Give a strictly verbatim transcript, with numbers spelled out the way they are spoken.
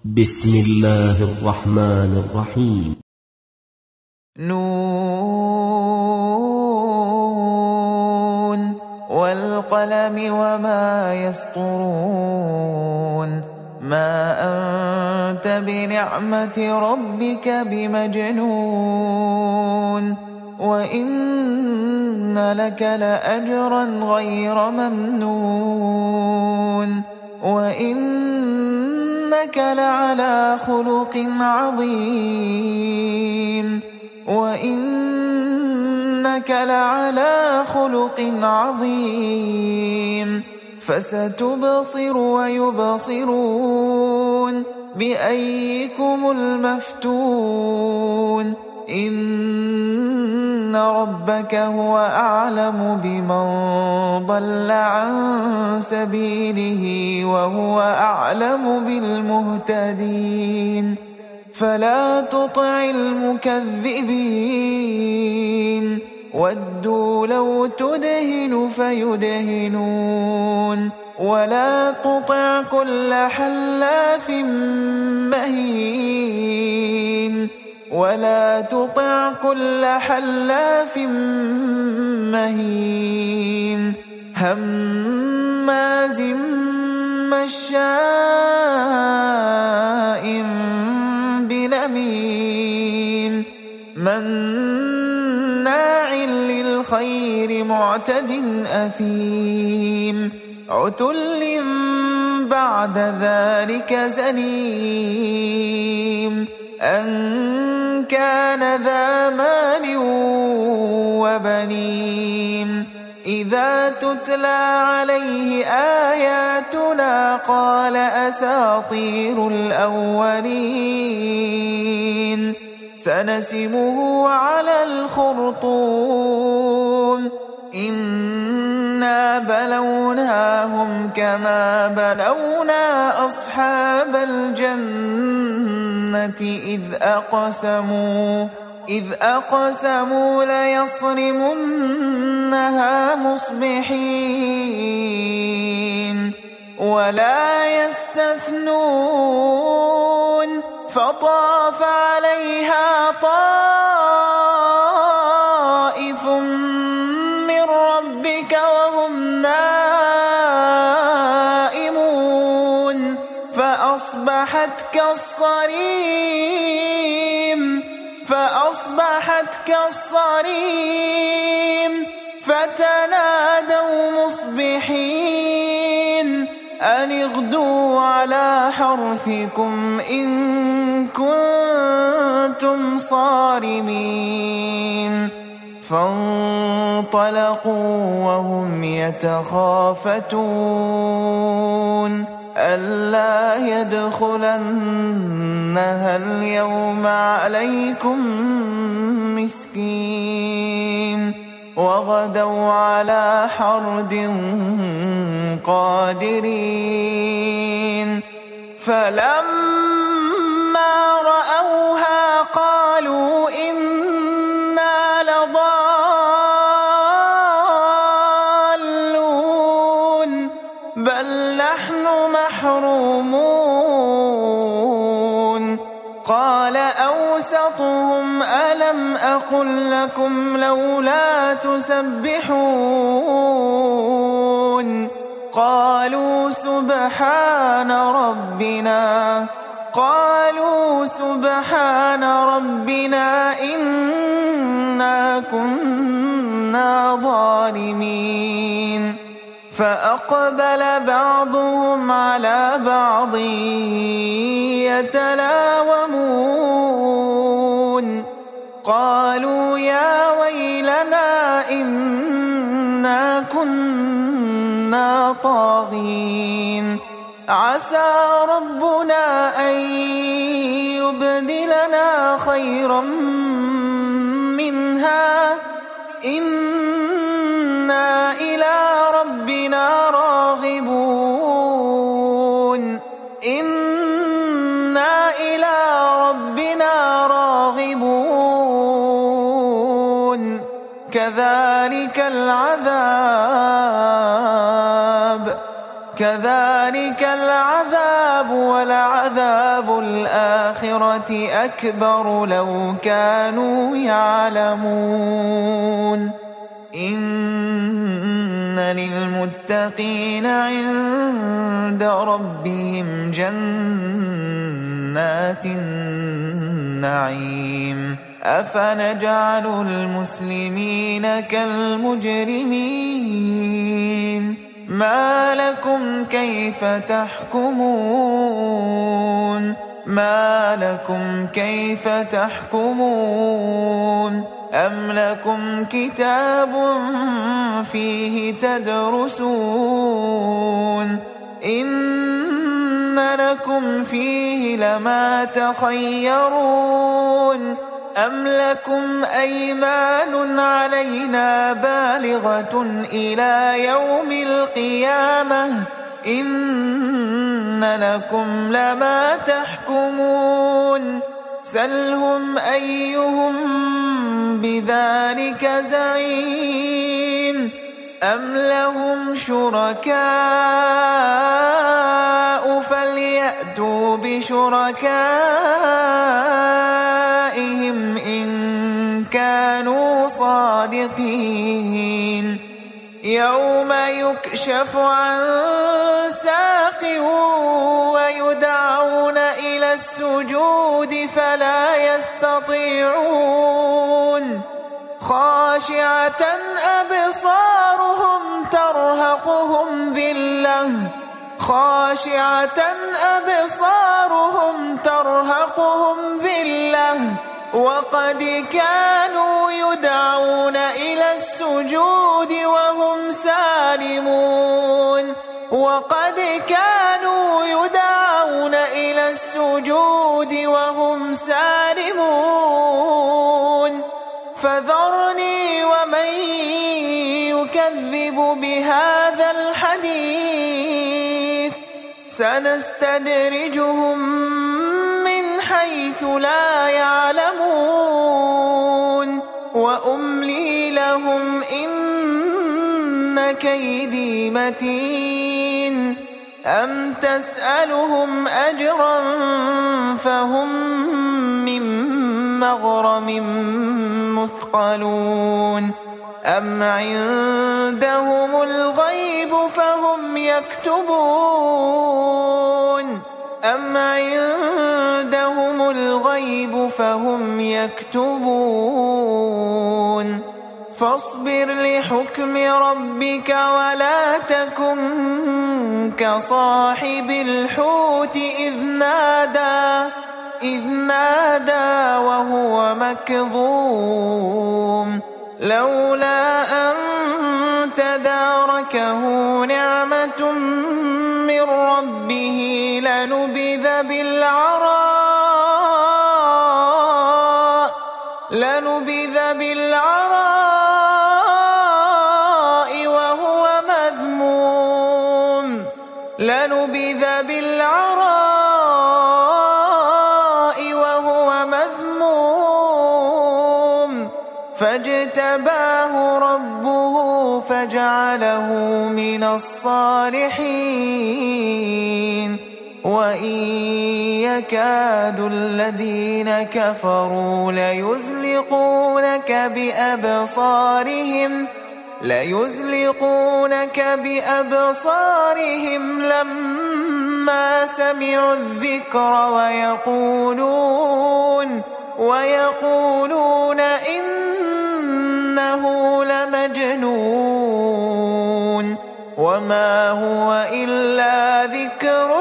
بسم الله الرحمن الرحيم. نون والقلم وما يسطرون ما أنت بنعمة ربك بمجنون وإن لك لأجرا غير ممنون وإنك لعلى خلق عظيم وإنك لعلى خلق عظيم فستبصر ويبصرون بأيكم المفتون إن ربك هو أعلم بمن ضل عن سبيله وهو أعلم بالمهتدين فلا تطع المكذبين ودوا لو تدهن فيدهنون ولا تطع كل حلاف مهين ولا تطع كل حلاف مهين هماز مشاء بنميم مناع للخير معتد أثيم عتل بعد ذلك زنيم أن كان ذا مال وبنين إذا تتلى عليه آياتنا قال أساطير الأولين سنسمه على الخرطوم إنا بلوناهم كما بلونا أصحاب الجنة إذ أقسموا إذ أقسموا ليصرمنها مصبحين ولا يستثنون فطاف عليها طائف من ربك وهم نائمون فأصبحت كالصريم فأصبحت كالصريم فتنادوا مصبحين أن اغدوا على حرثكم إن كنتم صارمين فانطلقوا وهم يتخافتون ألا يدخلنها اليوم عليكم مسكين وغدوا على حرد قادرين فلما رأوها قالوا إنا لضالون بل نحن محرومون قال أوسطهم ألم أقل لكم لولا تسبحون قالوا سبحان ربنا قالوا سبحان ربنا إنا كنا ظالمين فأقبل بعضهم على بعض يتلاومون قالوا يا ويلنا إنا كنا طاغين عسى ربنا أن يبدلنا خيرا منها إنا إلى ربنا راغبون إنا إلى ربنا راغبون كذلك العذاب كذلك العذاب العذاب ولعذاب الآخرة أكبر لو كانوا يعلمون إن للمتقين عند ربهم جنات النعيم أفنجعل المسلمين كالمجرمين ما لكم كيف تحكمون ما لكم كيف تحكمون أم لكم كتاب فيه تدرسون إن لكم فيه لما تخيرون أم لكم أيمان علينا بالغة إلى يوم القيامة إن لكم لما تحكمون سلهم أيهم بذلك زعيم أم لهم شركاء فليأتوا بشركائهم إن كانوا صادقين يوم يكشف عن ساق ويدعون إلى السجود فلا يستطيعون خاشعة أبصارهم ترهقهم ذلة خاشعة أبصارهم ترهقهم ذلة وقد كانوا يدعون إلى السجود وهم سالمون وقد كانوا يدعون إلى السجود وهم سالمون فذرني ومن يكذب بهذا الحديث سنستدرجهم من حيث لا يعلمون وأملي لهم إن كيدي متين أم تسألهم أجرا فهم من مغرم مثقلون أم عندهم الغيب فهم يكتبون أم عندهم الغيب فهم يكتبون فاصبر لحكم ربك ولا تكن كصاحب الحوت إذ نادى إذ نادى وهو مكظوم لولا أن تداركه نعمة من ربه لنبذ بالعراء لنبذ بالعراء وهو مذموم لنبذ بالعراء وهو مذموم فاجتباه ربه فجعله من الصالحين وإن يكاد الذين كفروا ليزلقونك بأبصارهم ليزلقونك بأبصارهم لما سمعوا الذكر ويقولون ويقولون إنه لمجنون وما هو إلا ذكر